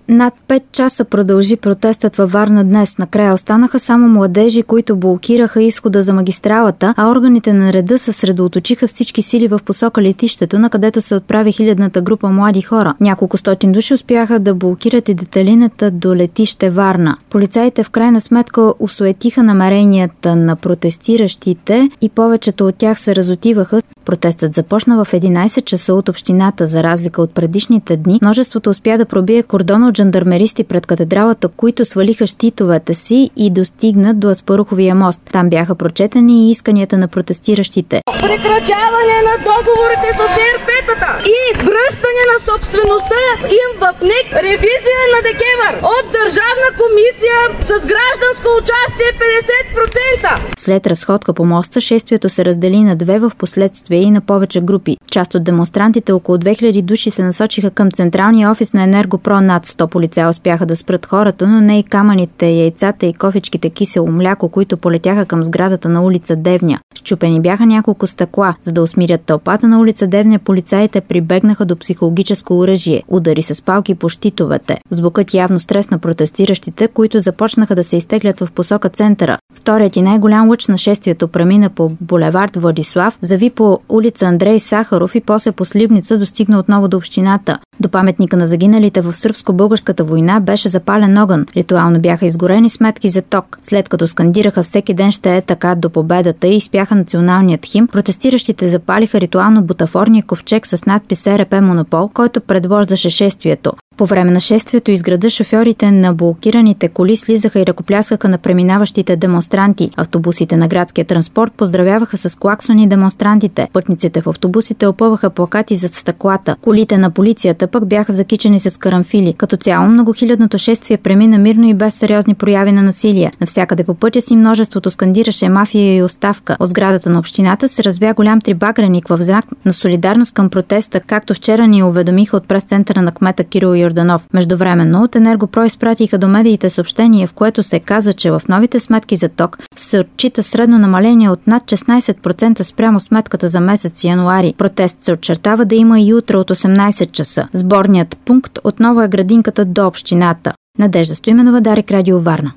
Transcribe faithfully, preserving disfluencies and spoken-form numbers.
Над пет часа продължи протестът във Варна днес. Накрая останаха само младежи, които блокираха изхода за магистралата, а органите на реда съсредоточиха всички сили в посока летището, на където се отправи хилядната група млади хора. Няколко стотин души успяха да блокират и деталината до летище Варна. Полицаите в крайна сметка осуетиха намеренията на протестиращите и повечето от тях се разотиваха. Протестът започна в единайсет часа от общината. За разлика от предишните дни, множеството успя да пробие кордон от жандармеристи пред катедралата, които свалиха щитовете си и достигнат до Аспаруховия мост. Там бяха прочетени и исканията на протестиращите. Прекратяване на договорите с ЕРП-тата и връщане на собствеността им в НЕК, ревизия на ДКЕВР от Държавна комисия с гражданско участие петдесет процента. След разходка по моста, шествието се раздели на две, в последствие и на повече групи. Част от демонстрантите, около две хиляди души, се насочиха към централния офис на Енергопро. Над сто полицаи успяха да спрат хората, но не и камъните, яйцата и кофичките кисело мляко, които полетяха към сградата на улица Девня. Счупени бяха няколко стъкла. За да усмирят тълпата на улица Девня, полицаите прибегнаха до психологическо оръжие. Удари с палки по щитовете. Звукът явно стресна протестиращите, които започнаха да се изтеглят в посока центъра. Вторият и най-голям лъч на шествието премина по булевард Владислав, зави по улица Андрей Сахаров и после по Сливница достигна отново до общината. До паметника на загиналите в сръбско-българската война беше запален огън. Ритуално бяха изгорени сметки за ток. След като скандираха "Всеки ден ще е така до победата" и изпяха националният химн, протестиращите запалиха ритуално бутафорния ковчег с надпис "Е Р П Монопол", който предвождаше шествието. По време на шествието из града шофьорите на блокираните коли слизаха и ръкопляскаха на преминаващите демонстранти. Автобусите на градския транспорт поздравяваха с клаксони демонстрантите. Пътниците в автобусите опъваха плакати зад стъклата. Колите на полицията пък бяха закичени с карамфили. Като цяло многохилядното шествие премина мирно и без сериозни прояви на насилие. Навсякъде по пътя си множеството скандираше "Мафия и оставка". От сградата на общината се разбя голям трибагреник в знак на солидарност към протеста, както вчера ни уведомиха от прес-центъра на кмета Кирил Йорданов. Междувременно от Енергопро изпратиха до медиите съобщение, в което се казва, че в новите сметки за ток се отчита средно намаление от над шестнайсет процента спрямо сметката за месец януари. Протест се очертава да има и утре от осемнайсет часа. Сборният пункт отново е градинката до общината. Надежда Стоименова, Дарик, Радио Варна.